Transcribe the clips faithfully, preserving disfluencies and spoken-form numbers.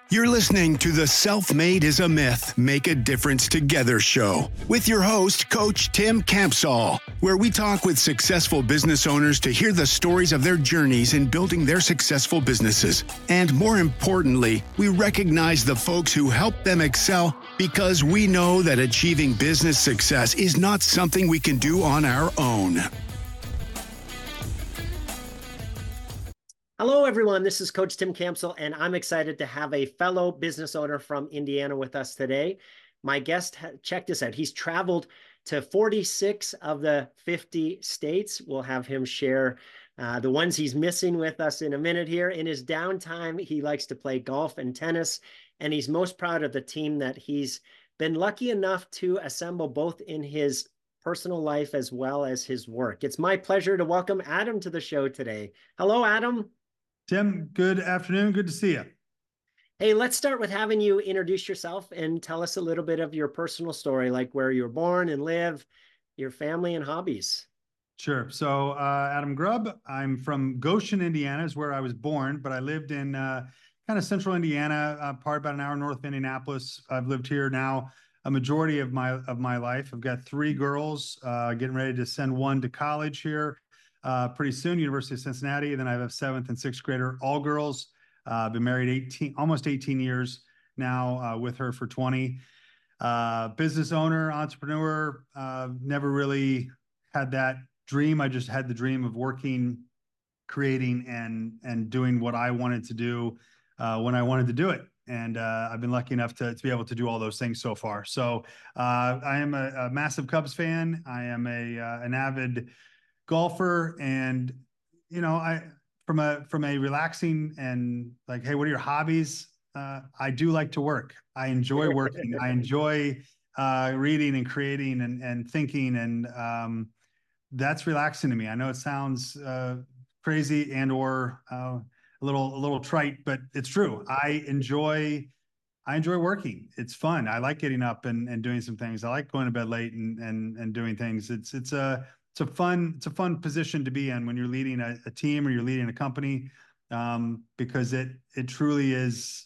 You're listening to the Self-Made is a Myth, Make a Difference Together show with your host, Coach Tim Campsall, where we talk with successful business owners to hear the stories of their journeys in building their successful businesses. And more importantly, we recognize the folks who help them excel because we know that achieving business success is not something we can do on our own. Hello, everyone. This is Coach Tim Campsall, and I'm excited to have a fellow business owner from Indiana with us today. My guest, check this out. He's traveled to forty-six of the fifty states. We'll have him share uh, the ones he's missing with us in a minute here. In his downtime, he likes to play golf and tennis, and he's most proud of the team that he's been lucky enough to assemble both in his personal life as well as his work. It's my pleasure to welcome Adam to the show today. Hello, Adam. Tim, good afternoon. Good to see you. Hey, let's start with having you introduce yourself and tell us a little bit of your personal story, like where you were born and live, your family and hobbies. Sure. So uh, Adam Grubb, I'm from Goshen, Indiana is where I was born, but I lived in uh, kind of central Indiana, uh, part about an hour north of Indianapolis. I've lived here now a majority of my of my life. I've got three girls, uh, getting ready to send one to college here Uh, pretty soon, University of Cincinnati. And then I have a seventh and sixth grader, all girls. Uh, been married eighteen, almost eighteen years now, uh, with her for twenty. Uh, business owner, entrepreneur, uh, never really had that dream. I just had the dream of working, creating, and and doing what I wanted to do uh, when I wanted to do it. And uh, I've been lucky enough to, to be able to do all those things so far. So uh, I am a, a massive Cubs fan. I am a uh, an avid golfer, and you know, I from a from a relaxing and like, hey, what are your hobbies? Uh, I do like to work. I enjoy working. I enjoy uh, reading and creating and and thinking, and um, that's relaxing to me. I know it sounds uh, crazy and or uh, a little a little trite, but it's true. I enjoy. I enjoy working. It's fun. I like getting up and, and doing some things. I like going to bed late and and and doing things. It's it's a It's a fun, it's a fun position to be in when you're leading a, a team or you're leading a company, um, because it it truly is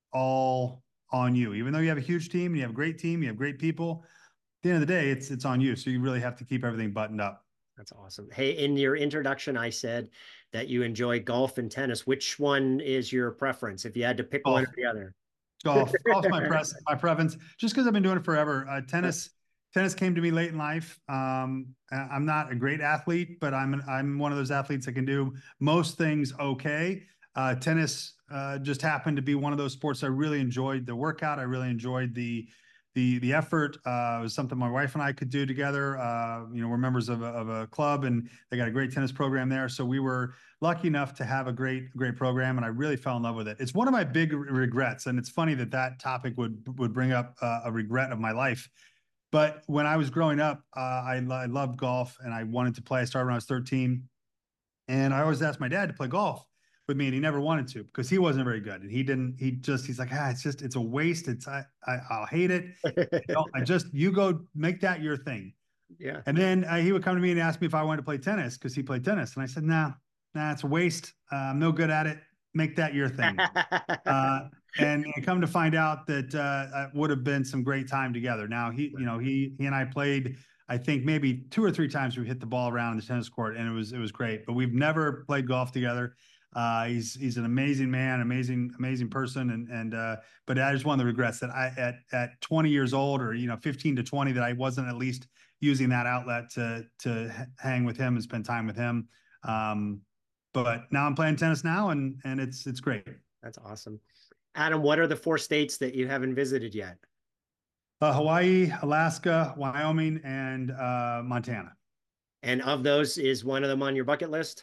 all on you. Even though you have a huge team, you have a great team, you have great people. At the end of the day, it's it's on you. So you really have to keep everything buttoned up. That's awesome. Hey, in your introduction, I said that you enjoy golf and tennis. Which one is your preference? If you had to pick Golf. one or the other. Golf. Golf's my press, my preference. Just because I've been doing it forever. Uh, tennis. Tennis came to me late in life. Um, I'm not a great athlete, but I'm an, I'm one of those athletes that can do most things okay. Uh, tennis uh, just happened to be one of those sports I really enjoyed the workout. I really enjoyed the the the effort. Uh, it was something my wife and I could do together. Uh, you know, we're members of a, of a club, and they got a great tennis program there. So we were lucky enough to have a great great program, and I really fell in love with it. It's one of my big regrets, and it's funny that that topic would would bring up uh, a regret of my life. But when I was growing up, uh, I, I loved golf and I wanted to play. I started when I was thirteen. And I always asked my dad to play golf with me, and he never wanted to because he wasn't very good. And he didn't, he just, he's like, ah, it's just, it's a waste. It's, I, I I'll hate it. I, don't, I just, you go make that your thing. Yeah. And then uh, he would come to me and ask me if I wanted to play tennis because he played tennis. And I said, nah, nah, it's a waste. Uh, I'm no good at it. Make that your thing. uh, and, and come to find out that uh, it would have been some great time together. Now he, you know, he he and I played, I think maybe two or three times we hit the ball around the tennis court, and it was it was great. But we've never played golf together. Uh, he's he's an amazing man, amazing amazing person, and and uh, but that is one of the regrets that I at at twenty years old, or you know fifteen to twenty, that I wasn't at least using that outlet to to hang with him and spend time with him. Um, but now I'm playing tennis now, and and it's it's great. That's awesome. Adam, what are the four states that you haven't visited yet? Uh, Hawaii, Alaska, Wyoming, and uh, Montana. And of those, is one of them on your bucket list?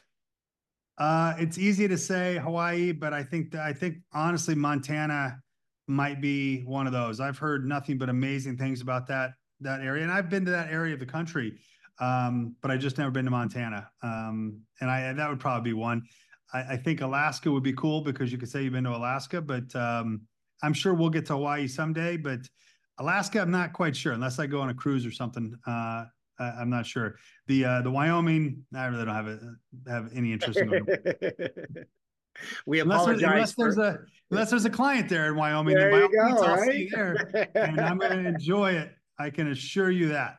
Uh, it's easy to say Hawaii, but I think that, I think honestly, Montana might be one of those. I've heard nothing but amazing things about that that area, and I've been to that area of the country, um, but I just never been to Montana. Um, and I that would probably be one. I, I think Alaska would be cool because you could say you've been to Alaska, but um, I'm sure we'll get to Hawaii someday. But Alaska, I'm not quite sure unless I go on a cruise or something. Uh, I'm not sure. The uh, the Wyoming, I really don't have a, have any interest in going. We Unless there's apologize unless there's for. a unless there's a client there in Wyoming, then There by you all means go, I'll right? see you there, and I'm going to enjoy it. I can assure you that.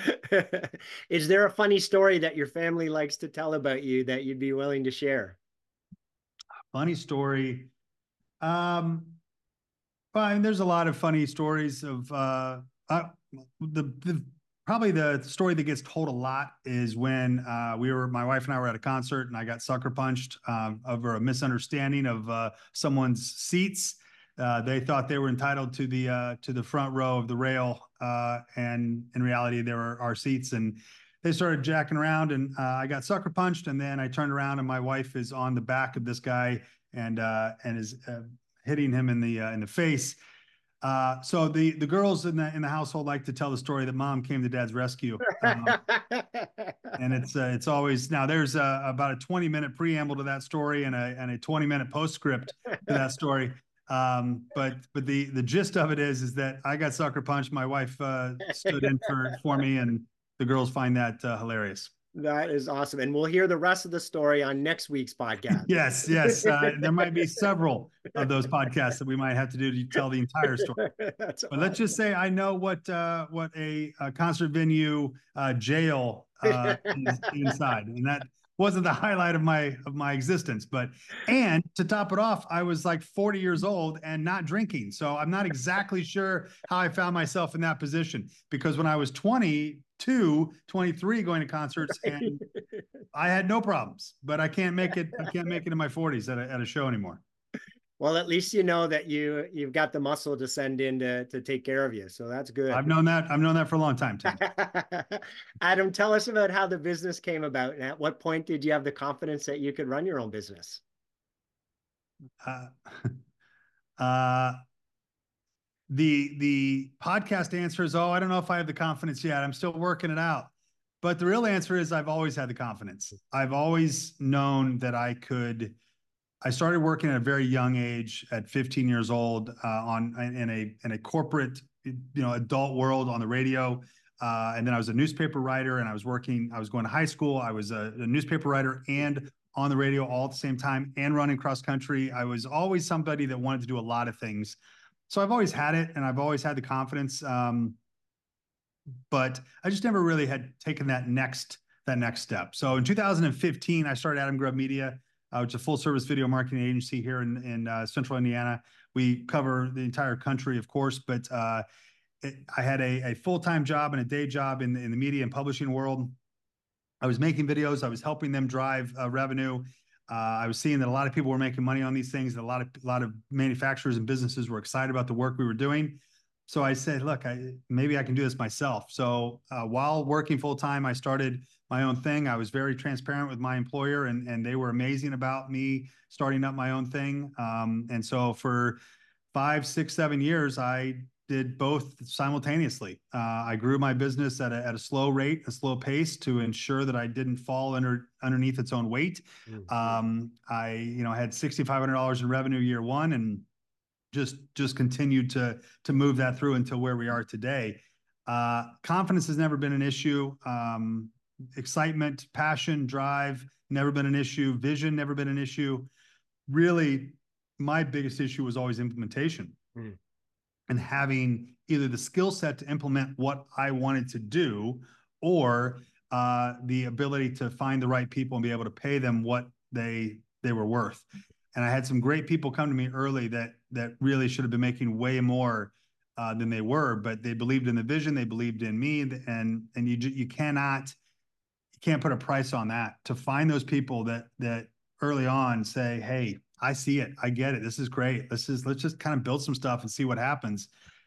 Is there a funny story that your family likes to tell about you that you'd be willing to share? Funny story. Um, well, I mean, there's a lot of funny stories of uh, uh the, the probably the story that gets told a lot is when uh, we were my wife and I were at a concert and I got sucker punched um, over a misunderstanding of uh, someone's seats. Uh, they thought they were entitled to the uh, to the front row of the rail, uh, and in reality, they were our seats. And they started jacking around, and uh, I got sucker punched. And then I turned around, and my wife is on the back of this guy, and uh, and is uh, hitting him in the uh, in the face. Uh, so the the girls in the in the household like to tell the story that mom came to dad's rescue. Um, and it's uh, it's always now there's uh, about a twenty minute preamble to that story and a and a twenty minute postscript to that story. Um, but but the the gist of it is is that I got sucker punched. My wife uh, stood in for for me, and the girls find that uh, hilarious. That is awesome. And we'll hear the rest of the story on next week's podcast. Yes, yes. Uh, there might be several of those podcasts that we might have to do to tell the entire story. That's But awesome. let's just say I know what uh, what a, a concert venue uh, jail uh, is inside, and that wasn't the highlight of my of my existence. But and to top it off, I was like forty years old and not drinking, so I'm not exactly sure how I found myself in that position. Because when I was twenty-two, twenty-three, going to concerts, and I had no problems. But I can't make it. I can't make it in my forties at a, at a show anymore. Well, at least you know that you you've got the muscle to send in to to take care of you. So that's good. I've known that. I've known that for a long time, Tim. Adam, tell us about how the business came about, and at what point did you have the confidence that you could run your own business? Uh, uh, the the podcast answer is, oh, I don't know if I have the confidence yet. I'm still working it out. But the real answer is I've always had the confidence. I've always known that I could. I started working at a very young age, at fifteen years old, uh, on in a in a corporate, you know, adult world on the radio. Uh, and then I was a newspaper writer, and I was working. I was going to high school. I was a, a newspaper writer and on the radio all at the same time, and running cross country. I was always somebody that wanted to do a lot of things. So I've always had it, and I've always had the confidence. Um, but I just never really had taken that next that next step. So in two thousand fifteen, I started Adam Grubb Media, uh, which is a full service video marketing agency here in in uh, Central Indiana. We cover the entire country, of course, but uh, it, I had a, a full time job and a day job in the, in the media and publishing world. I was making videos. I was helping them drive uh, revenue. Uh, I was seeing that a lot of people were making money on these things. That a lot of a lot of manufacturers and businesses were excited about the work we were doing. So I said, look, I, maybe I can do this myself. So uh, while working full time, I started my own thing. I was very transparent with my employer, and and they were amazing about me starting up my own thing. Um, and so for five, six, seven years, I did both simultaneously. Uh, I grew my business at a, at a slow rate, a slow pace, to ensure that I didn't fall under underneath its own weight. Mm-hmm. Um, I, you know, had six thousand five hundred dollars in revenue year one, and just just continued to to move that through until where we are today. Uh, confidence has never been an issue. Um, excitement, passion, drive, never been an issue. Vision, never been an issue. Really, my biggest issue was always implementation. Mm. And having either the skill set to implement what I wanted to do, or uh, the ability to find the right people and be able to pay them what they they were worth. And I had some great people come to me early that that really should have been making way more uh, than they were, but they believed in the vision, they believed in me, and and you you cannot you can't put a price on that. To find those people that that early on say, hey, I see it, I get it, this is great. Let's just let's just kind of build some stuff and see what happens.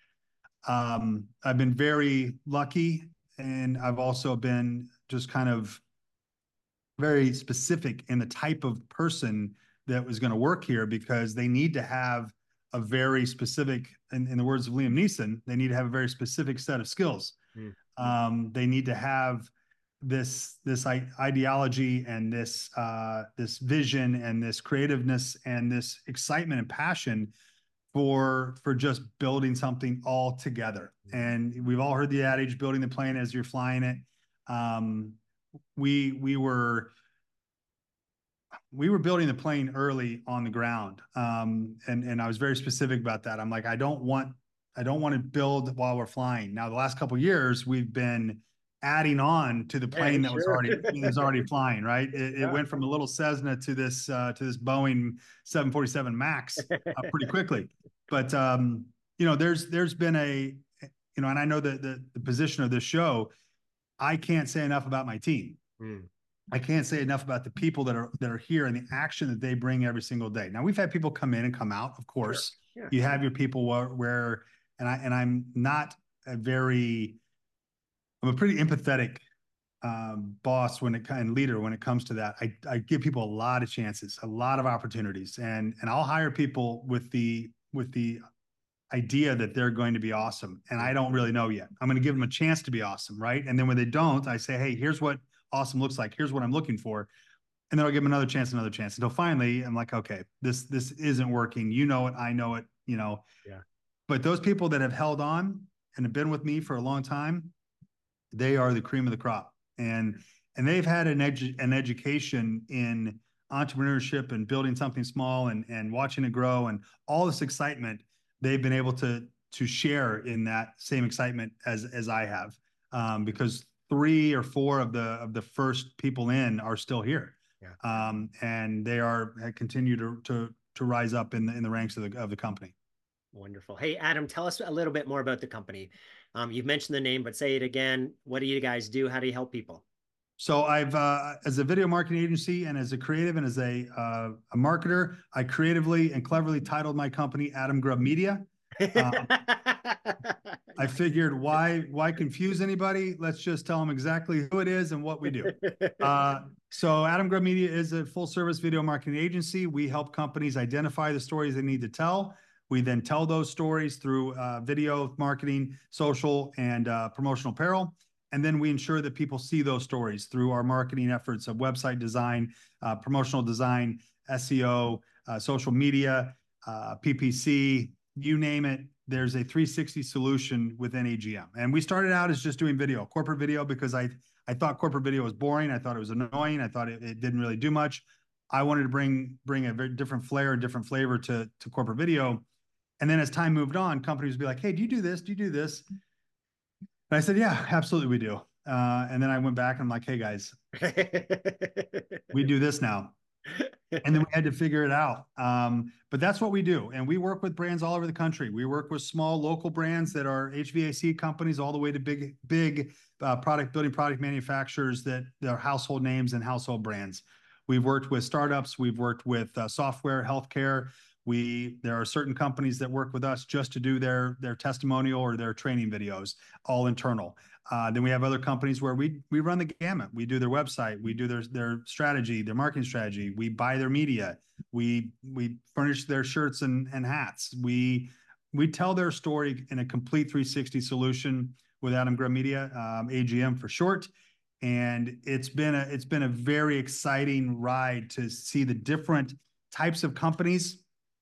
Um, I've been very lucky, and I've also been just kind of very specific in the type of person that was going to work here, because they need to have a very specific, in, in the words of Liam Neeson, they need to have a very specific set of skills. Mm-hmm. Um, they need to have this this ideology and this uh, this vision and this creativeness and this excitement and passion for for just building something all together. Mm-hmm. And we've all heard the adage, building the plane as you're flying it. Um, we we were we were building the plane early on the ground. Um, and, and I was very specific about that. I'm like, I don't want, I don't want to build while we're flying. Now, the last couple of years, we've been adding on to the plane Yeah, that was sure. already was already flying, right? It, it Yeah. went from a little Cessna to this uh, to this Boeing seven forty-seven Max uh, pretty quickly. But um, you know, there's there's been a, you know, and I know that the, the position of this show, I can't say enough about my team. Mm. I can't say enough about the people that are that are here and the action that they bring every single day. Now, we've had people come in and come out, of course. Sure. Yeah. You have your people where, where and I and I'm not a very I'm a pretty empathetic um, boss when it and leader when it comes to that. I, I give people a lot of chances, a lot of opportunities, and and I'll hire people with the with the idea that they're going to be awesome, and I don't really know yet. I'm going to give them a chance to be awesome, right? And then when they don't, I say, hey, here's what awesome looks like. Here's what I'm looking for, and then I'll give them another chance, another chance, until finally I'm like, okay, this this isn't working. You know it, I know it, you know. Yeah. But those people that have held on and have been with me for a long time, they are the cream of the crop, and and they've had an edu- an education in entrepreneurship and building something small and and watching it grow and all this excitement. They've been able to to share in that same excitement as as I have, um, because three or four of the of the first people in are still here, yeah. um, and they are continue to to to rise up in the in the ranks of the of the company. Wonderful. Hey, Adam, tell us a little bit more about the company. Um, you've mentioned the name, but say it again. What do you guys do? How do you help people? So I've, uh, as a video marketing agency and as a creative and as a, uh, a marketer, I creatively and cleverly titled my company Adam Grubb Media. Um, I figured why, why confuse anybody? Let's just tell them exactly who it is and what we do. Uh, so Adam Grubb Media is a full service video marketing agency. We help companies identify the stories they need to tell. We then tell those stories through uh, video marketing, social, and uh, promotional apparel. And then we ensure that people see those stories through our marketing efforts of website design, uh, promotional design, S E O, uh, social media, uh, P P C, you name it. There's a three sixty solution within A G M. And we started out as just doing video, corporate video, because I, I thought corporate video was boring. I thought it was annoying. I thought it, it didn't really do much. I wanted to bring, bring a very different flair, a different flavor to, to corporate video. And then as time moved on, companies would be like, hey, do you do this? Do you do this? And I said, yeah, absolutely we do. Uh, and then I went back and I'm like, hey, guys, we do this now. And then we had to figure it out. Um, but that's what we do. And we work with brands all over the country. We work with small local brands that are H V A C companies all the way to big, big uh, product building product manufacturers that are household names and household brands. We've worked with startups. We've worked with uh, software, healthcare. We there are certain companies that work with us just to do their their testimonial or their training videos, all internal. Uh, then we have other companies where we we run the gamut. We do their website, we do their their strategy, their marketing strategy. We buy their media. We we furnish their shirts and and hats. We we tell their story in a complete three sixty solution with Adam Grubb Media, um, A G M for short. And it's been a it's been a very exciting ride to see the different types of companies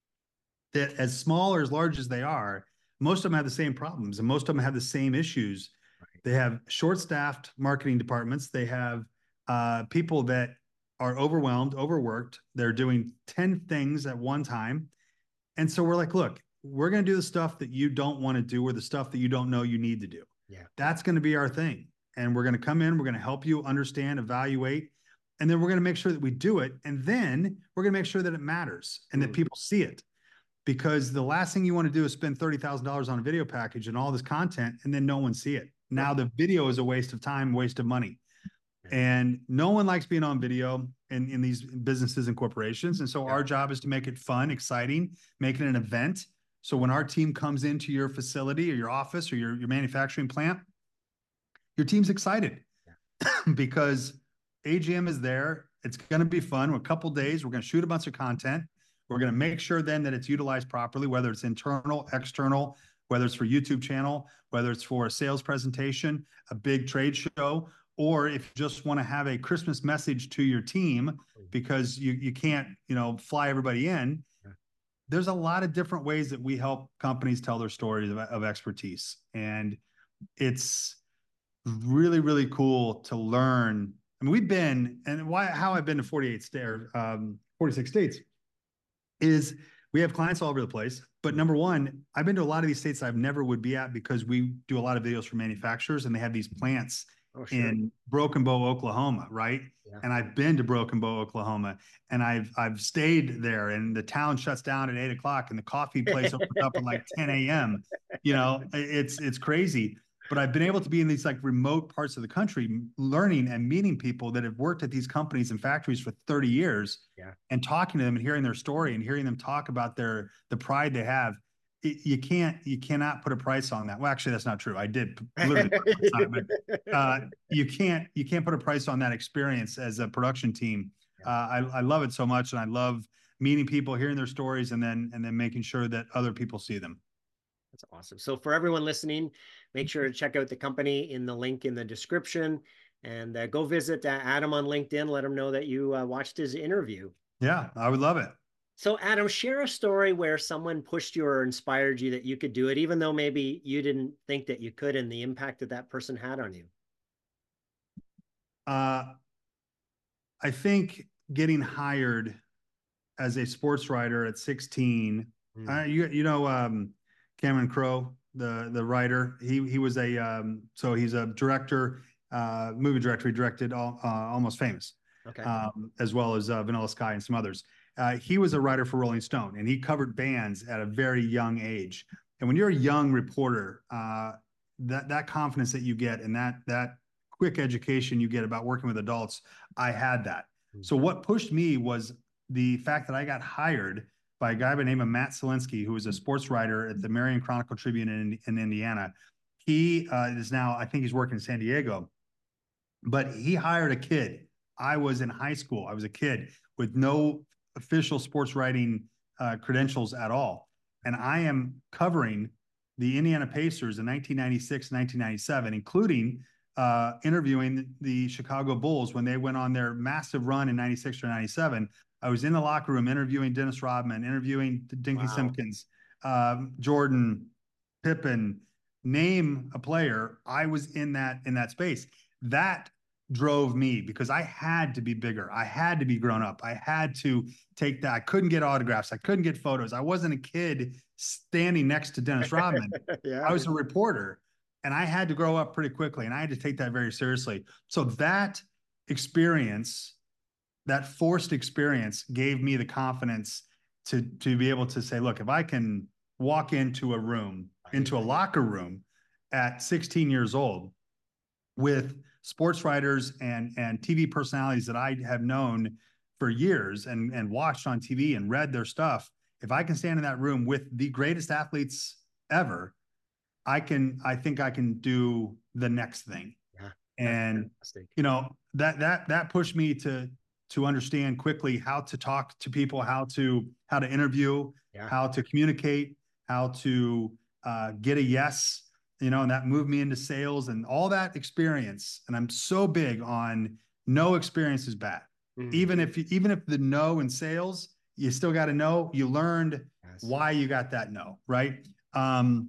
that, as small or as large as they are, most of them have the same problems and most of them have the same issues. Right. They have short-staffed marketing departments. They have uh, people that are overwhelmed, overworked. They're doing ten things at one time. And so we're like, look, we're going to do the stuff that you don't want to do or the stuff that you don't know you need to do. Yeah. That's going to be our thing. And we're going to come in, we're going to help you understand, evaluate, and then we're going to make sure that we do it. And then we're going to make sure that it matters and mm. that people see it. Because the last thing you want to do is spend thirty thousand dollars on a video package and all this content and then no one see it. Now the video is a waste of time, waste of money. And no one likes being on video in, in these businesses and corporations. And so yeah. our job is to make it fun, exciting, make it an event. So when our team comes into your facility or your office or your, your manufacturing plant, your team's excited yeah. because A G M is there. It's going to be fun. A couple days, we're going to shoot a bunch of content. We're going to make sure then that it's utilized properly, whether it's internal, external, whether it's for YouTube channel, whether it's for a sales presentation, a big trade show, or if you just want to have a Christmas message to your team because you, you can't, you know, fly everybody in. There's a lot of different ways that we help companies tell their stories of, of expertise. And it's really, really cool to learn I mean, we've been, and why, how I've been to forty-eight states, um, forty-six states is we have clients all over the place. But number one, I've been to a lot of these states I've never would be at because we do a lot of videos for manufacturers and they have these plants oh, sure. in Broken Bow, Oklahoma, right? Yeah. And I've been to Broken Bow, Oklahoma, and I've I've stayed there, and the town shuts down at eight o'clock and the coffee place opens up at like ten a.m. You know, it's it's crazy. But I've been able to be in these like remote parts of the country, learning and meeting people that have worked at these companies and factories for thirty years, yeah. and talking to them and hearing their story and hearing them talk about their the pride they have. It, you can't, you cannot put a price on that. Well, actually, that's not true. I did literally, put a price on it, but uh, you can't, you can't put a price on that experience as a production team. Yeah. Uh, I, I love it so much, and I love meeting people, hearing their stories, and then and then making sure that other people see them. That's awesome. So for everyone listening, make sure to check out the company in the link in the description, and uh, go visit uh, Adam on LinkedIn. Let him know that you uh, watched his interview. Yeah, I would love it. So Adam, share a story where someone pushed you or inspired you that you could do it, even though maybe you didn't think that you could, and the impact that that person had on you. Uh, I think getting hired as a sports writer at sixteen, mm. uh, you, you know, um, Cameron Crowe, the the writer, he he was a um, so he's a director, uh, movie director. He directed all, uh, Almost Famous, okay, um, as well as uh, Vanilla Sky and some others. Uh, he was a writer for Rolling Stone, and he covered bands at a very young age. And when you're a young reporter, uh, that that confidence that you get and that that quick education you get about working with adults, I had that. Mm-hmm. So what pushed me was the fact that I got hired by a guy by the name of Matt Selinsky, who was a sports writer at the Marion Chronicle Tribune in, in Indiana. He uh, is now, I think he's working in San Diego, but he hired a kid. I was in high school. I was a kid with no official sports writing uh, credentials at all. And I am covering the Indiana Pacers in nineteen ninety-six, nineteen ninety-seven, including uh, interviewing the Chicago Bulls when they went on their massive run in ninety-six or ninety-seven. I was in the locker room interviewing Dennis Rodman, interviewing Dinky wow. Simpkins, um, Jordan, Pippen, name a player. I was in that in that space. That drove me because I had to be bigger. I had to be grown up. I had to take that. I couldn't get autographs. I couldn't get photos. I wasn't a kid standing next to Dennis Rodman. yeah. I was a reporter, and I had to grow up pretty quickly, and I had to take that very seriously. So that experience, that forced experience, gave me the confidence to, to be able to say, look, if I can walk into a room, into a locker room at sixteen years old with sports writers and, and T V personalities that I have known for years and, and watched on T V and read their stuff, if I can stand in that room with the greatest athletes ever, I can, I think I can do the next thing. Yeah, and, you know, that, that, that pushed me to, to understand quickly how to talk to people, how to, how to interview, yeah. how to communicate, how to uh, get a yes, you know, and that moved me into sales and all that experience. And I'm so big on no experience is bad. Mm-hmm. Even if, even if the no in sales, you still got to know, you learned yes. why you got that no, right? Um,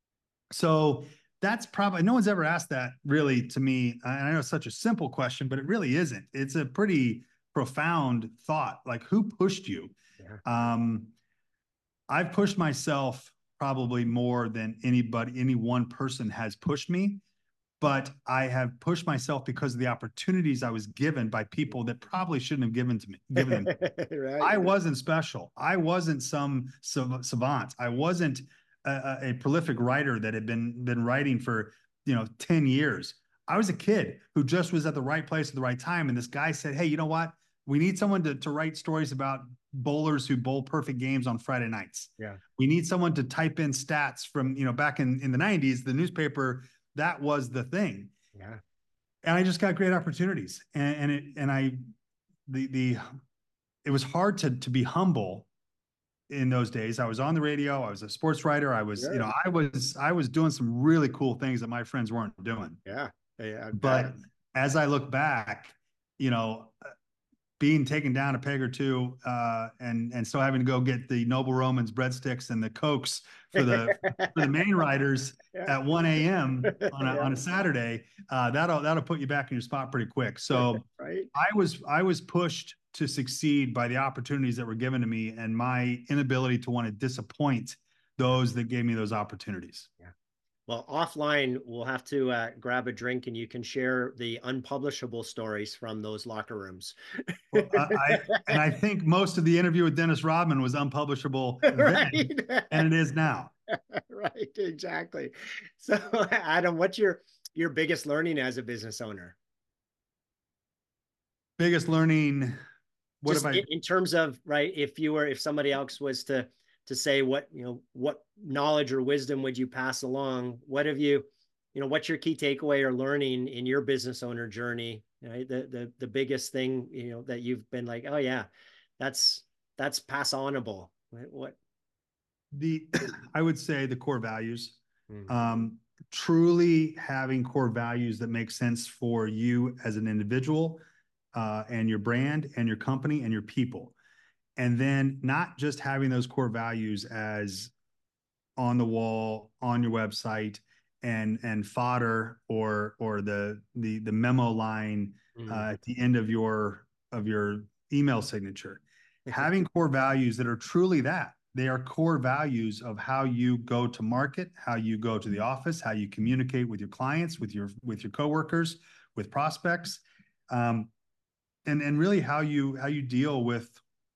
so that's probably, no one's ever asked that really to me. And I know it's such a simple question, but it really isn't. It's a pretty profound thought. Like, who pushed you? Yeah. Um, I've pushed myself probably more than anybody, any one person has pushed me, but I have pushed myself because of the opportunities I was given by people that probably shouldn't have given to me. Given them. right. I wasn't special. I wasn't some sav savant. I wasn't a, a prolific writer that had been been writing for, you know, ten years. I was a kid who just was at the right place at the right time. And this guy said, hey, you know what? We need someone to, to write stories about bowlers who bowl perfect games on Friday nights. Yeah. We need someone to type in stats from, you know, back in, in the nineties, the newspaper, that was the thing. Yeah. And I just got great opportunities. And, and it, and I, the, the, it was hard to, to be humble in those days. I was on the radio. I was a sports writer. I was, yeah. you know, I was, I was doing some really cool things that my friends weren't doing. Yeah. Yeah. But as I look back, you know, being taken down a peg or two, uh, and and still having to go get the Noble Romans breadsticks and the Cokes for the for the main riders Yeah. at one a m on a Yeah. on a Saturday, uh, that'll that'll put you back in your spot pretty quick. So Right. I was I was pushed to succeed by the opportunities that were given to me and my inability to want to disappoint those that gave me those opportunities. Yeah. Well, offline, we'll have to uh, grab a drink and you can share the unpublishable stories from those locker rooms. Well, I, I and I think most of the interview with Dennis Rodman was unpublishable Right. then, and it is now. Right, exactly. So, Adam, what's your your biggest learning as a business owner? Biggest learning. What Just have I? in, in terms of, right, if you were, if somebody else was to to say what, you know, what knowledge or wisdom would you pass along? What have you, you know, what's your key takeaway or learning in your business owner journey? Right? The the the biggest thing, you know, that you've been like, oh yeah, that's that's pass onable. What, what? The I would say the core values. Mm-hmm. Um, truly having core values that make sense for you as an individual, uh, and your brand and your company and your people. And then not just having those core values as on the wall, on your website, and and fodder or or the the the memo line Mm-hmm. uh, at the end of your of your email signature. Having core values that are truly that. They are core values of how you go to market, how you go to the office, how you communicate with your clients, with your with your coworkers, with prospects, um, and and really how you how you deal with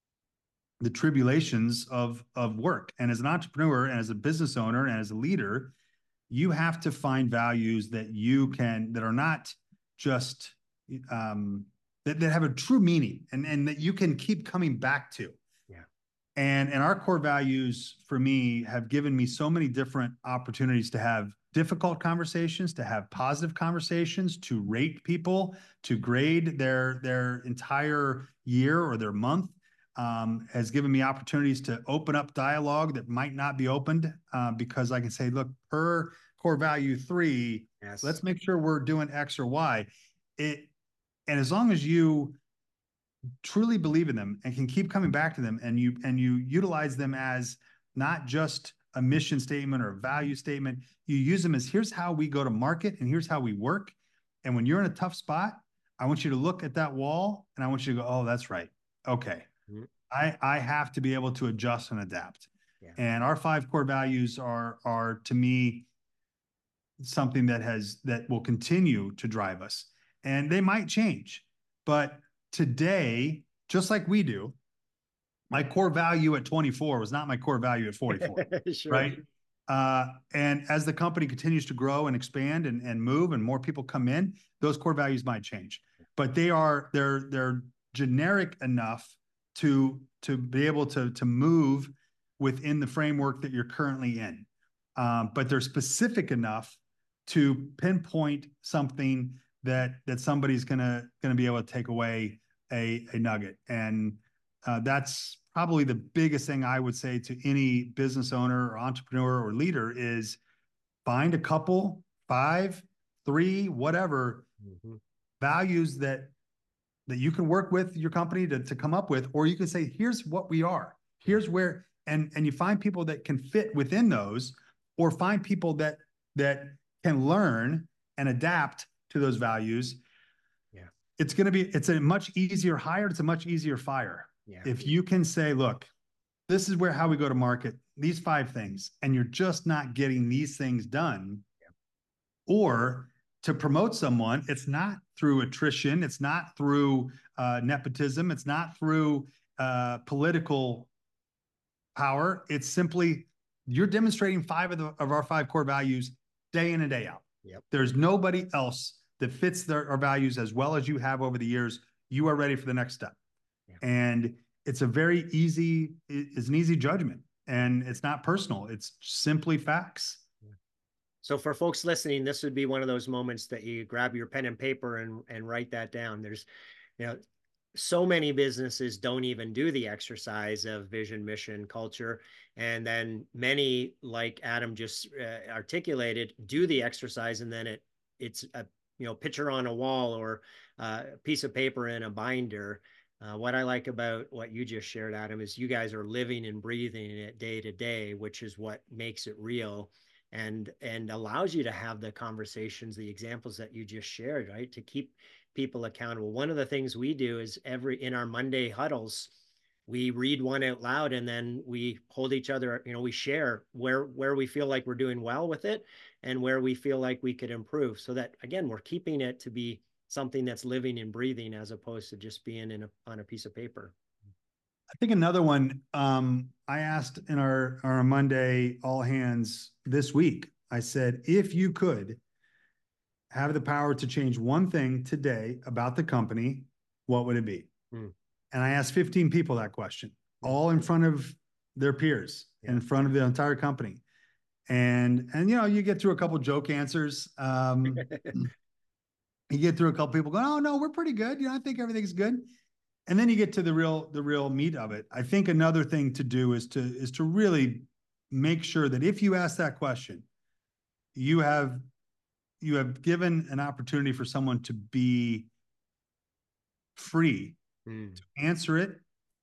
the tribulations of of work. And as an entrepreneur and as a business owner and as a leader, you have to find values that you can that are not just um, that, that have a true meaning and and that you can keep coming back to. Yeah. And and our core values for me have given me so many different opportunities to have difficult conversations, to have positive conversations, to rate people, to grade their their entire year or their month. Um, has given me opportunities to open up dialogue that might not be opened, uh, because I can say, look, per core value three, Yes. let's make sure we're doing X or Y. It, and as long as you truly believe in them and can keep coming back to them, and you and you utilize them as not just a mission statement or a value statement, you use them as here's how we go to market and here's how we work. And when you're in a tough spot, I want you to look at that wall and I want you to go, oh, that's right. Okay. I, I have to be able to adjust and adapt. Yeah. And our five core values are, are to me, something that has, that will continue to drive us. And they might change, but today, just like we do, my core value at twenty-four was not my core value at forty-four, sure. Right? Uh, and as the company continues to grow and expand and, and move and more people come in, those core values might change, but they are, they're, they're generic enough to to be able to to move within the framework that you're currently in, um, but they're specific enough to pinpoint something that that somebody's gonna gonna be able to take away a a nugget, and uh, that's probably the biggest thing I would say to any business owner or entrepreneur or leader is find a couple, five, three, whatever mm-hmm. values that that you can work with your company to, to come up with, or you can say, here's what we are, here's where, and, and you find people that can fit within those, or find people that, that can learn and adapt to those values. Yeah. It's going to be, it's a much easier hire. It's a much easier fire. Yeah. If you can say, look, this is where, how we go to market, these five things, and you're just not getting these things done. Yeah. Or to promote someone, it's not through attrition. It's not through uh, nepotism. It's not through uh, political power. It's simply you're demonstrating five of, the, of our five core values day in and day out. Yep. There's nobody else that fits their, our values as well as you have over the years. You are ready for the next step. Yep. And it's a very easy, it's an easy judgment, and it's not personal. It's simply facts. So for folks listening, this would be one of those moments that you grab your pen and paper and, and write that down. There's, you know, so many businesses don't even do the exercise of vision, mission, culture. And then many, like Adam just uh, articulated, do the exercise, and then it it's a, you know, picture on a wall or uh, a piece of paper in a binder. Uh, what I like about what you just shared, Adam, is you guys are living and breathing it day to day, which is what makes it real and and allows you to have the conversations, the examples that you just shared, right? To keep people accountable. One of the things we do is every in our Monday huddles, we read one out loud and then we hold each other, you know, we share where where we feel like we're doing well with it and where we feel like we could improve, so that again, we're keeping it to be something that's living and breathing as opposed to just being in a, on a piece of paper. I think another one, um, I asked in our, our Monday all hands this week, I said, if you could have the power to change one thing today about the company, what would it be? Hmm. And I asked fifteen people that question, all in front of their peers, yeah. in front of the entire company. And, and, you know, you get through a couple of joke answers. Um, you get through a couple people going, oh no, we're pretty good. You know, I think everything's good. And then you get to the real, the real meat of it. I think another thing to do is to, is to really make sure that if you ask that question, you have, you have given an opportunity for someone to be free mm. to answer it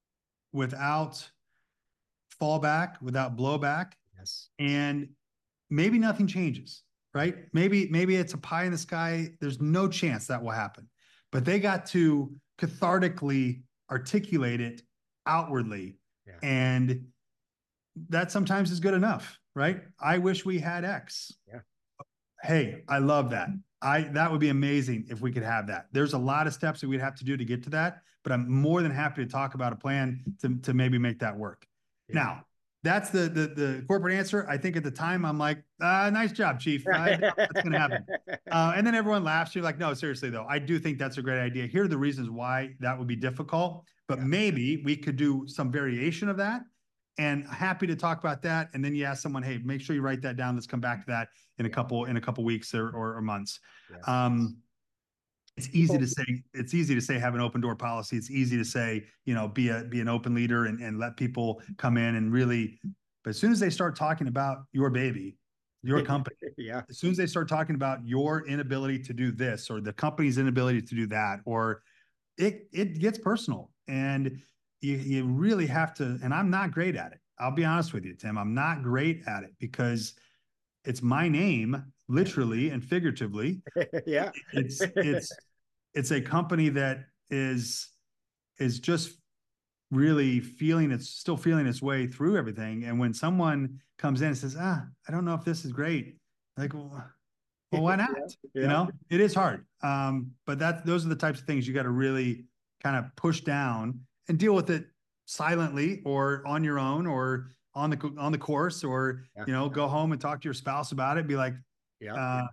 without fallback, without blowback. Yes. And maybe nothing changes. Right? Maybe, maybe it's a pie in the sky. There's no chance that will happen, but they got to cathartically articulate it outwardly. Yeah. And that sometimes is good enough, right? I wish we had X. Yeah. Hey, I love that. I, that would be amazing if we could have that. There's a lot of steps that we'd have to do to get to that, but I'm more than happy to talk about a plan to, to maybe make that work. Yeah. Now, that's the, the the corporate answer. I think at the time I'm like, uh, nice job, chief. I know that's going to happen. Uh, and then everyone laughs. You're like, no, seriously though. I do think that's a great idea. Here are the reasons why that would be difficult, but yeah. maybe we could do some variation of that, and happy to talk about that. And then you ask someone, hey, make sure you write that down. Let's come back to that in a couple, in a couple weeks or, or, or months. Yeah. Um, It's easy to say, it's easy to say, have an open door policy. It's easy to say, you know, be a, be an open leader and, and let people come in and really, but as soon as they start talking about your baby, your company, yeah. as soon as they start talking about your inability to do this or the company's inability to do that, or it, it gets personal, and you, you really have to, and I'm not great at it. I'll be honest with you, Tim, I'm not great at it because it's my name, literally and figuratively. Yeah. It's, it's, it's a company that is, is just really feeling, it's still feeling its way through everything. And when someone comes in and says, ah, I don't know if this is great. Like, well, well why not? Yeah. Yeah. You know, it is hard. Um, but that, those are the types of things you got to really kind of push down and deal with it silently or on your own or on the, on the course, or, yeah. you know, go home and talk to your spouse about it. Be like, yeah. Uh,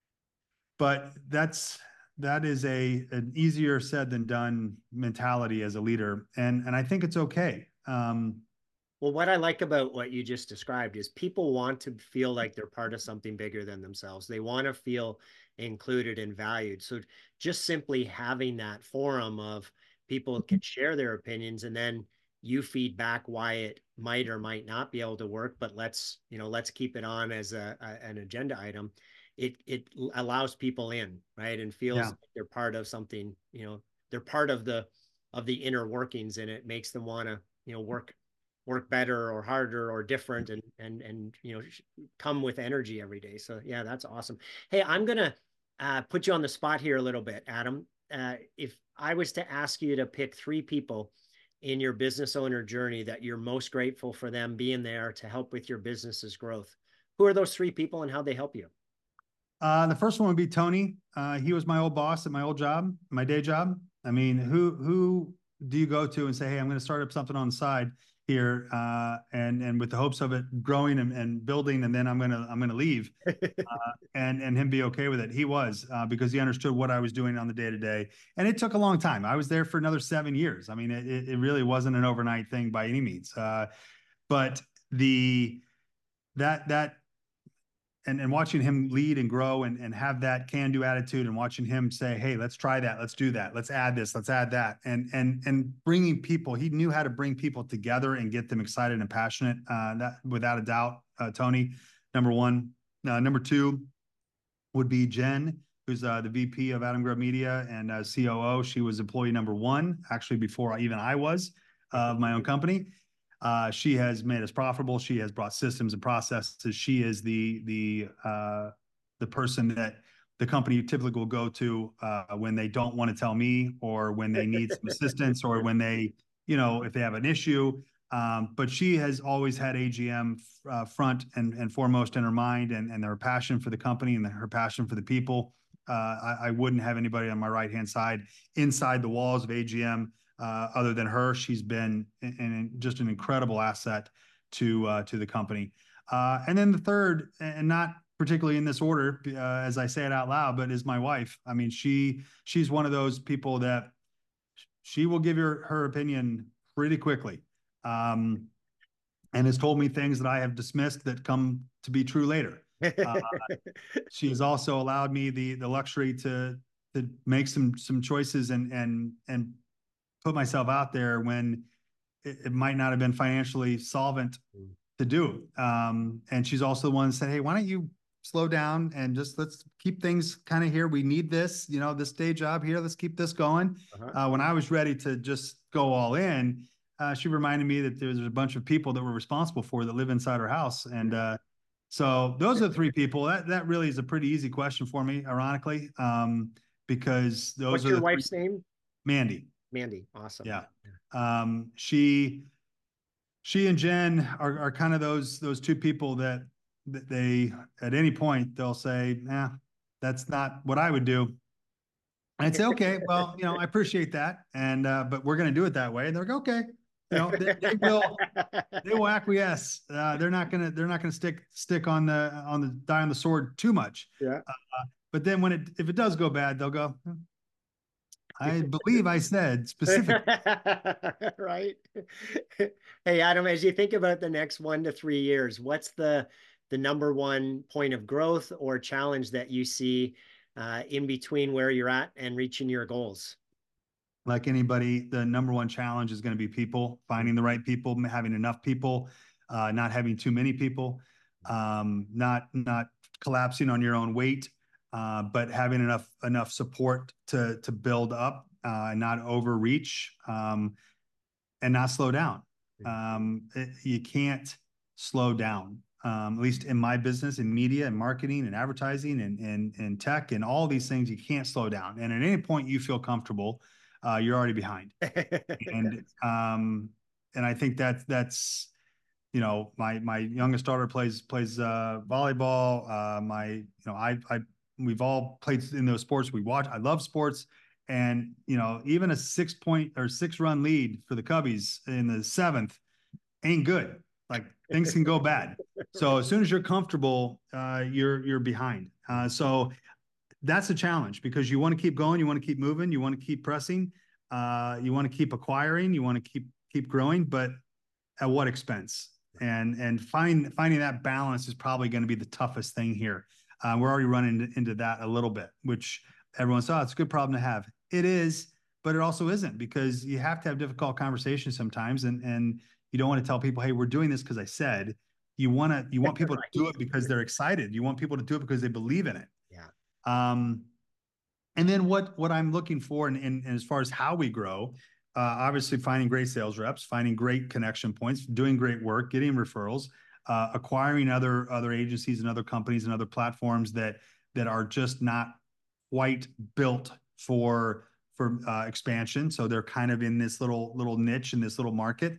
but that's, that is a, an easier said than done mentality as a leader. And, and I think it's okay. Um, well, what I like about what you just described is people want to feel like they're part of something bigger than themselves. They want to feel included and valued. So just simply having that forum of people can share their opinions, and then you feed back why it might or might not be able to work, but let's, you know, let's keep it on as a, a an agenda item. It, it allows people in, right? And feels yeah. like they're part of something, you know, they're part of the, of the inner workings, and it makes them want to, you know, work, work better or harder or different, and, and, and, you know, come with energy every day. So yeah, that's awesome. Hey, I'm going to uh, put you on the spot here a little bit, Adam. Uh, if I was to ask you to pick three people in your business owner journey that you're most grateful for them being there to help with your business's growth, who are those three people and how they help you? Uh, the first one would be Tony. Uh, he was my old boss at my old job, my day job. I mean, who who do you go to and say, hey, I'm going to start up something on the side here, uh, and and with the hopes of it growing and, and building, and then I'm gonna I'm gonna leave, uh, and and him be okay with it. He was uh, because he understood what I was doing on the day to day, and it took a long time. I was there for another seven years. I mean, it it really wasn't an overnight thing by any means. Uh, but the that that. And, and watching him lead and grow and, and have that can-do attitude, and watching him say, hey, let's try that. Let's do that. Let's add this. Let's add that. And, and, and bringing people, he knew how to bring people together and get them excited and passionate. Uh, that without a doubt, uh, Tony, number one. Uh, number two would be Jen. who's uh, the V P of Adam Grubb Media and uh, C O O. She was employee number one, actually before even I was of uh, my own company. Uh, she has made us profitable. She has brought systems and processes. She is the the uh, the person that the company typically will go to uh, when they don't want to tell me, or when they need some assistance, or when they, you know, if they have an issue. Um, but she has always had A G M uh, front and, and foremost in her mind, and, and her passion for the company and her passion for the people. Uh, I, I wouldn't have anybody on my right-hand side inside the walls of A G M uh, other than her. She's been in, in just an incredible asset to uh, to the company. Uh, and then the third, and not particularly in this order, uh, as I say it out loud, but is my wife. I mean, she she's one of those people that she will give her, her opinion pretty quickly. Um, and has told me things that I have dismissed that come to be true later. Uh, she has also allowed me the the luxury to to make some some choices and and and put myself out there when it, it might not have been financially solvent to do. Um, and she's also the one that said, "Hey, why don't you slow down and just let's keep things kind of here. We need this, you know, this day job here. Let's keep this going." Uh-huh. Uh, when I was ready to just go all in, Uh, she reminded me that there's a bunch of people that we're responsible for that live inside our house. And uh, so those are the three people. That that really is a pretty easy question for me, ironically, um, because those What's are your the wife's three... name? Mandy. Mandy. Awesome. Yeah. Um, she she and Jen are, are kind of those those two people that, that they, at any point, they'll say, nah, that's not what I would do. And I'd say, okay, well, you know, I appreciate that. And, uh, but we're going to do it that way. And they're like, okay, you know, they, they will, they will acquiesce. Uh, they're not going to, they're not going to stick, stick on the, on the die on the sword too much. Yeah. Uh, but then when it, if it does go bad, they'll go, I believe I said specifically. Right. Hey, Adam, as you think about the next one to three years, what's the, the number one point of growth or challenge that you see Uh, in between where you're at and reaching your goals? Like anybody, the number one challenge is going to be people, finding the right people, having enough people, uh, not having too many people, um, not not collapsing on your own weight, uh, but having enough enough support to to build up, uh, not overreach, um, and not slow down. Um, it, you can't slow down. Um, at least in my business, in media and marketing and advertising and, and, and tech and all these things, you can't slow down. And at any point you feel comfortable, uh, you're already behind. and, um, and I think that that's, you know, my, my youngest daughter plays, plays, uh, volleyball. Uh, my, you know, I, I, we've all played in those sports we watch. I love sports. And, you know, even a six point or six run lead for the Cubbies in the seventh ain't good. Like, things can go bad. So as soon as you're comfortable, uh, you're you're behind. Uh, so that's a challenge, because you want to keep going, you want to keep moving, you want to keep pressing, uh, you want to keep acquiring, you want to keep keep growing, but at what expense? And and find finding that balance is probably going to be the toughest thing here. Uh, we're already running into that a little bit, which everyone saw. It's a good problem to have. It is, but it also isn't, because you have to have difficult conversations sometimes, and and you don't want to tell people, hey, we're doing this because I said. You want to, you want people to do it because they're excited. You want people to do it because they believe in it. Yeah. Um, and then what, what I'm looking for, and, and, and as far as how we grow, uh, obviously finding great sales reps, finding great connection points, doing great work, getting referrals, uh, acquiring other, other agencies and other companies and other platforms that, that are just not quite built for, for uh, expansion. So they're kind of in this little, little niche in this little market.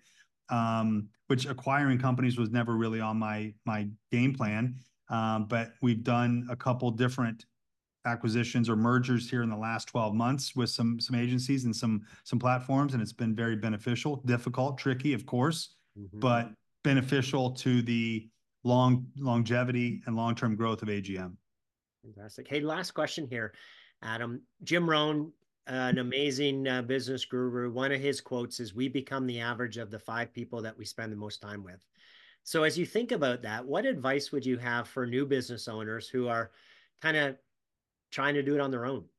Um, which acquiring companies was never really on my my game plan. Um, but we've done a couple different acquisitions or mergers here in the last twelve months with some some agencies and some some platforms, and it's been very beneficial. Difficult, tricky, of course, mm-hmm. but beneficial to the long longevity and long-term growth of A G M. Fantastic. Hey, last question here, Adam. Jim Rohn, Uh, an amazing uh, business guru. One of his quotes is, "We become the average of the five people that we spend the most time with." So as you think about that, what advice would you have for new business owners who are kind of trying to do it on their own?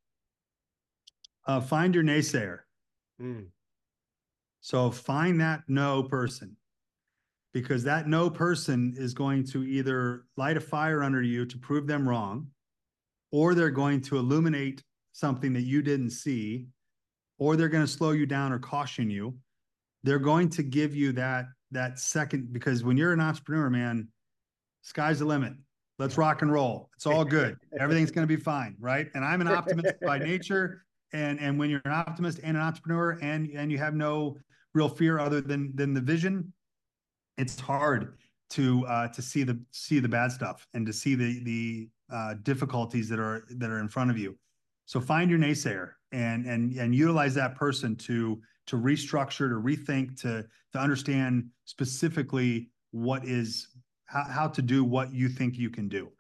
Uh, find your naysayer. Mm. So find that no person, because that no person is going to either light a fire under you to prove them wrong, or they're going to illuminate something that you didn't see, or they're going to slow you down or caution you. They're going to give you that, that second, because when you're an entrepreneur, man, sky's the limit. Let's rock and roll. It's all good. Everything's going to be fine. Right. And I'm an optimist by nature. And, and when you're an optimist and an entrepreneur and, and you have no real fear other than, than the vision, it's hard to, uh, to see the, see the bad stuff and to see the, the, uh, difficulties that are, that are in front of you. So find your naysayer and, and, and utilize that person to, to restructure, to rethink, to, to understand specifically what is, how, how to do what you think you can do.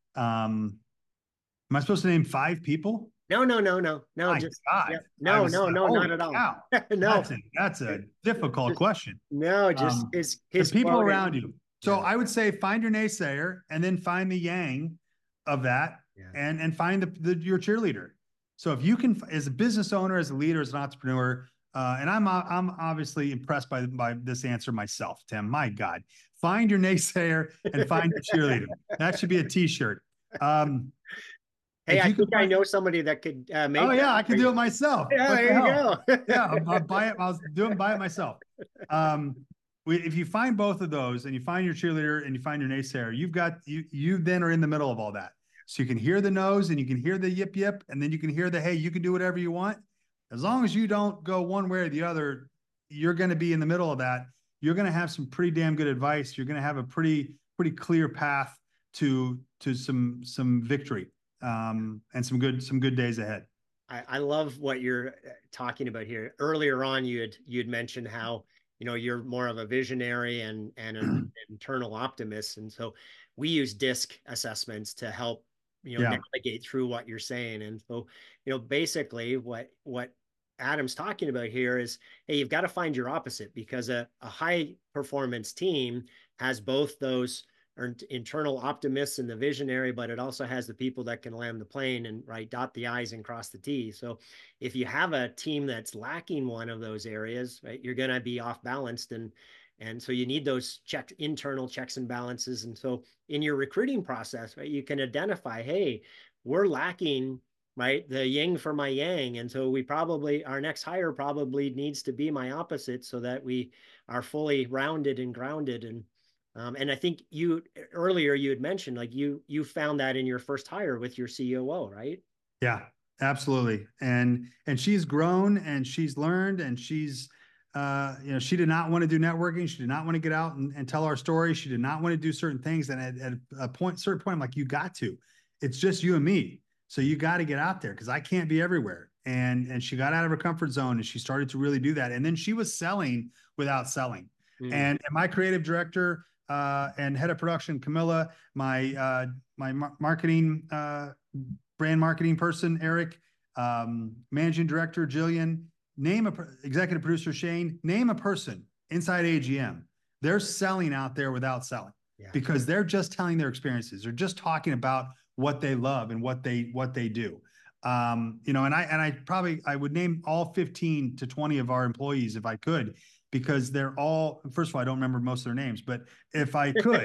Um, am I supposed to name five people? No, no, no, no, no. My just God. yeah, no, was, no, no, oh, not at all. Wow. no, that's a, that's a difficult just, question. No, just um, his his the people quote around and, you. So yeah. I would say find your naysayer and then find the yang of that, yeah. and and find the, the your cheerleader. So if you can, as a business owner, as a leader, as an entrepreneur, uh, and I'm I'm obviously impressed by by this answer myself, Tim. My God, find your naysayer and find your cheerleader. That should be a T-shirt. Um, Hey, I think find, I know somebody that could uh, make. Oh yeah, that. I can do it myself. Yeah, what the there hell? you go. yeah, I'll, I'll buy it. I'll do it. Buy it myself. Um, we, if you find both of those, and you find your cheerleader and you find your naysayer, you've got you. You then are in the middle of all that, so you can hear the no's and you can hear the yip yip, and then you can hear the hey, you can do whatever you want. As long as you don't go one way or the other, you're going to be in the middle of that. You're going to have some pretty damn good advice. You're going to have a pretty pretty clear path to to some some victory. Um, and some good, some good days ahead. I, I love what you're talking about here. Earlier on, you had, you had mentioned how, you know, you're more of a visionary and, and an internal optimist. And so we use DISC assessments to help, you know, yeah. navigate through what you're saying. And so, you know, basically what, what Adam's talking about here is, hey, you've got to find your opposite, because a, a high performance team has both those or internal optimists and the visionary, but it also has the people that can land the plane and right dot the I's and cross the T's. So if you have a team that's lacking one of those areas, right, you're going to be off balanced. And, and so you need those check internal checks and balances. And so in your recruiting process, right, you can identify, hey, we're lacking, right, the yin for my yang. And so we probably, our next hire probably needs to be my opposite so that we are fully rounded and grounded. And Um, and I think you earlier you had mentioned like you you found that in your first hire with your C O O, right? Yeah, absolutely. And and she's grown and she's learned and she's uh, you know, she did not want to do networking. She did not want to get out and, and tell our story. She did not want to do certain things. And at, at a point, certain point, I'm like, you got to. It's just you and me. So you got to get out there because I can't be everywhere. And and she got out of her comfort zone and she started to really do that. And then she was selling without selling. Mm. And, and my creative director Uh, and head of production, Camilla, my uh, my mar marketing uh, brand marketing person, Eric, um, managing director, Jillian, name a executive producer, Shane, name a person inside A G M. They're selling out there without selling yeah. because they're just telling their experiences. They're just talking about what they love and what they what they do. Um, you know, and I and I probably I would name all fifteen to twenty of our employees if I could, because they're all, first of all, I don't remember most of their names, but if I could,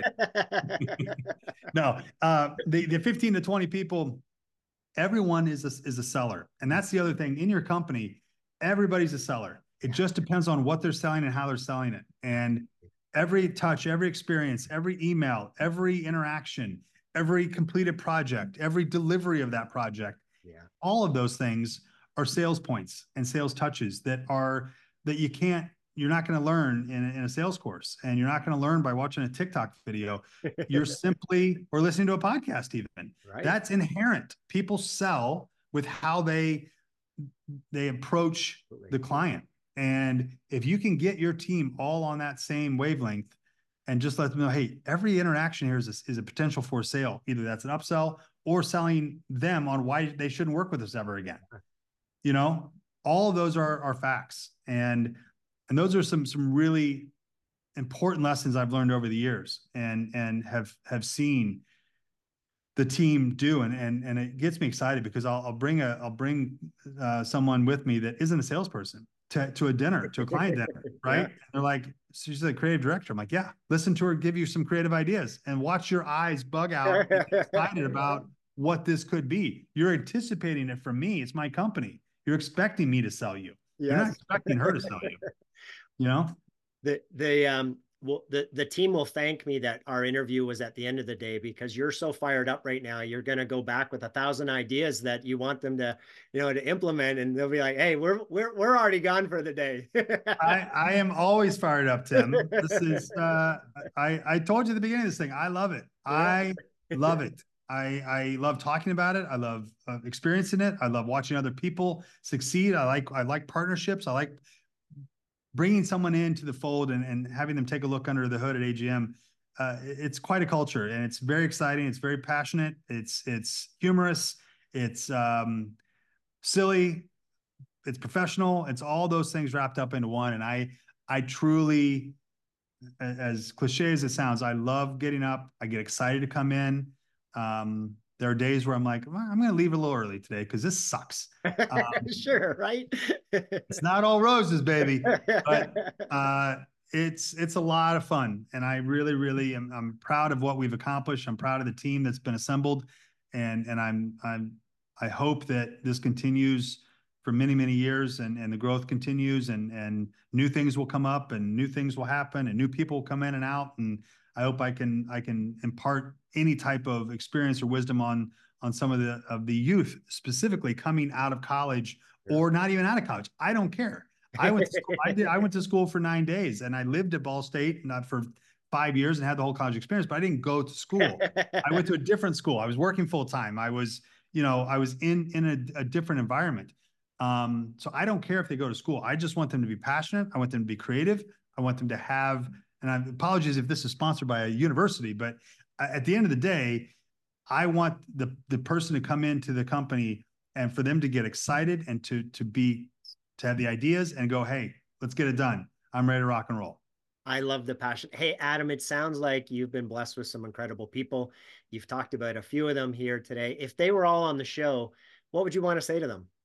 no, uh, the, the fifteen to twenty people, everyone is a, is a seller. And that's the other thing in your company, everybody's a seller. It just depends on what they're selling and how they're selling it. And every touch, every experience, every email, every interaction, every completed project, every delivery of that project, yeah. all of those things are sales points and sales touches that are, that you can't, you're not going to learn in, in a sales course, and you're not going to learn by watching a TikTok video. You're simply, or listening to a podcast even. Right. That's inherent. People sell with how they, they approach Absolutely. the client. And if you can get your team all on that same wavelength and just let them know, hey, every interaction here is a, is a potential for sale. Either that's an upsell or selling them on why they shouldn't work with us ever again. You know, all of those are, are facts. And And those are some some really important lessons I've learned over the years, and and have have seen the team do, and and and it gets me excited because I'll I'll bring a I'll bring uh, someone with me that isn't a salesperson to to a dinner, to a client dinner, right? Yeah. And they're like, she's a creative director. I'm like, yeah, listen to her give you some creative ideas and watch your eyes bug out, excited about what this could be. You're anticipating it from me. It's my company. You're expecting me to sell you. Yes. You're not expecting her to sell you. You know? The, the, um, well, the, the team will thank me that our interview was at the end of the day, because you're so fired up right now. You're going to go back with a thousand ideas that you want them to, you know, to implement. And they'll be like, hey, we're, we're, we're already gone for the day. I, I am always fired up, Tim. This is, uh, I, I told you at the beginning of this thing, I love it. I love it. I, I love talking about it. I love uh, experiencing it. I love watching other people succeed. I like, I like partnerships. I like bringing someone into the fold and, and having them take a look under the hood at A G M. Uh, it's quite a culture, and it's very exciting. It's very passionate. It's, it's humorous. It's um, silly. It's professional. It's all those things wrapped up into one. And I, I truly, as cliche as it sounds, I love getting up. I get excited to come in. Um, There are days where I'm like, well, I'm going to leave a little early today because this sucks. Um, sure, right? It's not all roses, baby, but uh, it's it's a lot of fun, and I really, really am I'm proud of what we've accomplished. I'm proud of the team that's been assembled, and and I'm I'm I hope that this continues for many, many years, and and the growth continues, and and new things will come up, and new things will happen, and new people will come in and out, and I hope I can I can impart any type of experience or wisdom on on some of the of the youth, specifically coming out of college or not even out of college. I don't care. I went to school, I did I went to school for nine days and I lived at Ball State, not for five years, and had the whole college experience, but I didn't go to school. I went to a different school. I was working full time. I was, you know, I was in in a, a different environment. Um, so I don't care if they go to school. I just want them to be passionate. I want them to be creative. I want them to have, and I apologize if this is sponsored by a university, but at the end of the day, I want the, the person to come into the company and for them to get excited and to, to be, to have the ideas and go, hey, let's get it done. I'm ready to rock and roll. I love the passion. Hey, Adam, it sounds like you've been blessed with some incredible people. You've talked about a few of them here today. If they were all on the show, what would you want to say to them?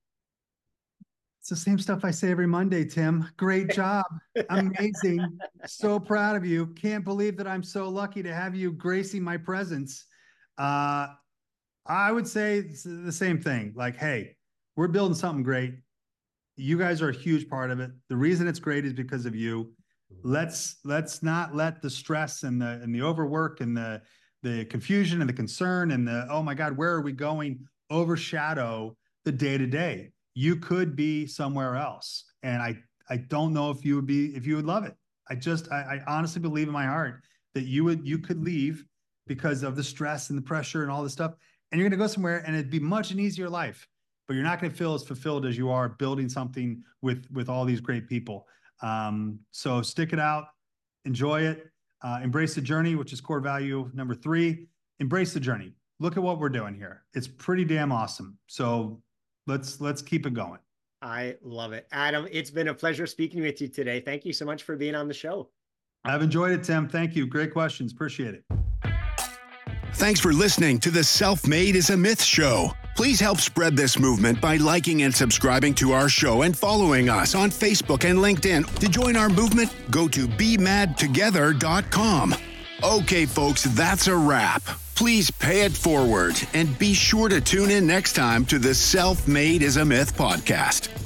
It's the same stuff I say every Monday, Tim. Great job. Amazing. So proud of you. Can't believe that I'm so lucky to have you gracing my presence. Uh, I would say the same thing. Like, hey, we're building something great. You guys are a huge part of it. The reason it's great is because of you. Let's let's not let the stress and the and the overwork and the the confusion and the concern and the, oh my God, where are we going, overshadow the day-to-day. You could be somewhere else. And I, I don't know if you would be, if you would love it. I just, I, I honestly believe in my heart that you would, you could leave because of the stress and the pressure and all this stuff. And you're going to go somewhere and it'd be much an easier life, but you're not going to feel as fulfilled as you are building something with, with all these great people. Um, so stick it out, enjoy it, uh, embrace the journey, which is core value number three. Embrace the journey. Look at what we're doing here. It's pretty damn awesome. So Let's let's keep it going. I love it. Adam, it's been a pleasure speaking with you today. Thank you so much for being on the show. I've enjoyed it, Tim. Thank you. Great questions. Appreciate it. Thanks for listening to the Self-Made is a Myth show. Please help spread this movement by liking and subscribing to our show and following us on Facebook and LinkedIn. To join our movement, go to be mad together dot com. Okay, folks, that's a wrap. Please pay it forward and be sure to tune in next time to the Self-Made is a Myth podcast.